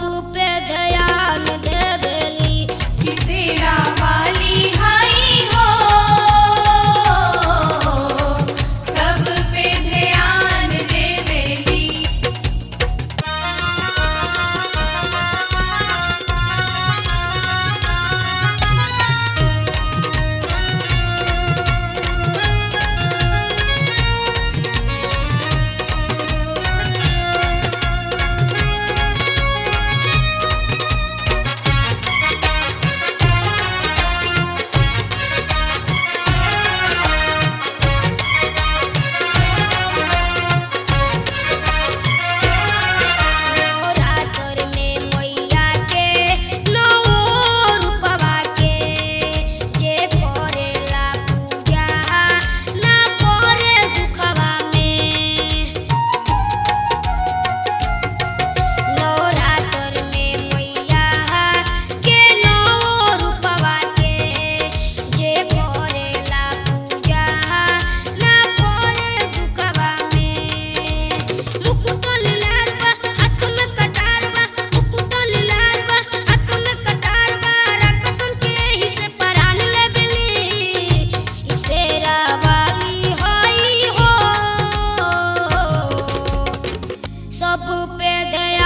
पे ध्यान देवेली किसेरा वाली हाई हो सब पे ध्यान देवेली। नवरात्र में मैया के नौ रूपवा के जे करेला पूजा ना पड़े दुखवा में। नवरात्र में मैया के नौ रूपवा के जे करेला पूजा ना पड़े दुखवा में। मुकुटल लालबा हाथ में कटारबा मुकुटल लालबा हाथ में कटारबा राक्षसन के ही से परान लेबली इसेरा वाली होई हो सब पे दया